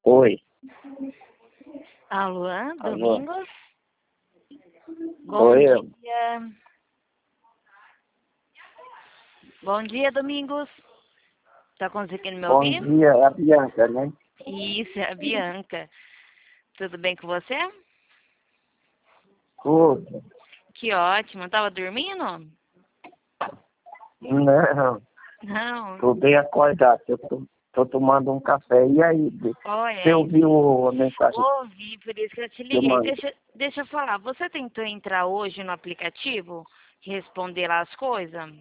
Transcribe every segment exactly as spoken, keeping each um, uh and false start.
Oi. Alô, Alô. Domingos? Bom Oi, eu. dia. Bom dia, Domingos. Tá conseguindo me Bom ouvir? dia, é a Bianca, né? Isso, é a Bianca. Tudo bem com você? Tudo. Que ótimo. Tava dormindo? Não, Não. tô bem acordado. Eu tô, tô tomando um café. E aí, Bi? Olha, Você ouviu a mensagem ouvi, por isso que eu te que eu liguei. mandei? Deixa, deixa eu falar. Você tentou entrar hoje no aplicativo? Responder lá as coisas?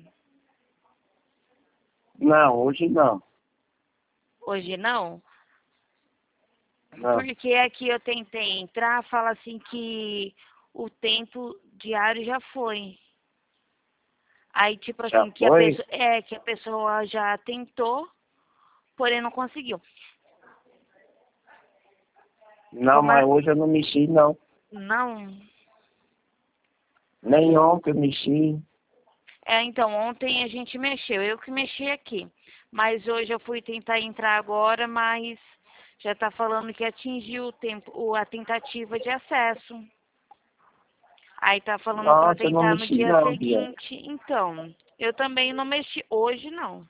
Não, hoje não. Hoje não? Não. Porque aqui eu tentei entrar, fala assim que o tempo diário já foi. Aí, tipo Já assim, que a foi? pessoa, é, que a pessoa já tentou, porém não conseguiu. Não, Como mas a, hoje eu não mexi, não. não. Nem ontem eu mexi. É, então, ontem a gente mexeu, eu que mexi aqui. Mas hoje eu fui tentar entrar agora, mas já tá falando que atingiu o tempo, o- a tentativa de acesso. Aí tá falando pra Nossa, eu não tentar no mexi, dia não, Bianca. seguinte. Então, eu também não mexi hoje, não.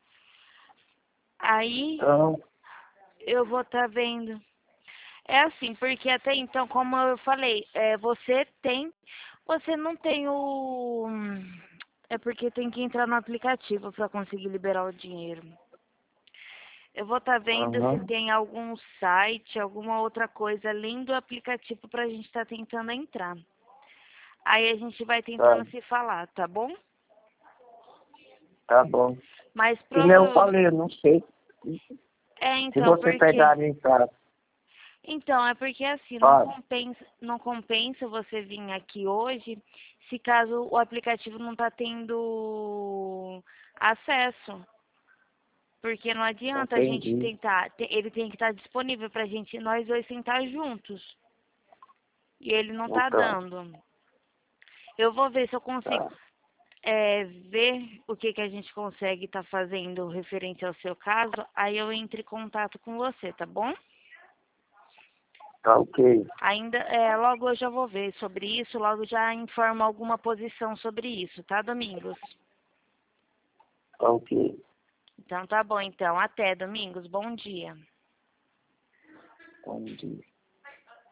Aí Então, eu vou estar vendo. É assim, porque até então, como eu falei, é, você tem, você não tem o. É porque tem que entrar no aplicativo para conseguir liberar o dinheiro. Eu vou estar vendo se aham, tem algum site, alguma outra coisa além do aplicativo para a gente estar tentando entrar. Aí a gente vai tá, tentando se falar, tá bom? tá bom. Mas Que nem eu prova... falei, eu não sei. É, Se então, você porque... pegar em casa, Então, é porque assim, não fala. compensa, não compensa você vir aqui hoje se caso o aplicativo não está tendo acesso. Porque não adianta a gente Entendi. tentar, te- ele tem que estar disponível pra gente, nós dois sentar juntos. E ele não tá Então, dando. Eu vou ver se eu consigo tá, é, ver o que, que a gente consegue estar fazendo referente ao seu caso, aí eu entro em contato com você, tá bom? tá ok. Ainda, é, logo eu já vou ver sobre isso, logo já informo alguma posição sobre isso, tá, Domingos? Tá ok. Então tá bom, então. Até, Domingos. Bom dia. Bom dia.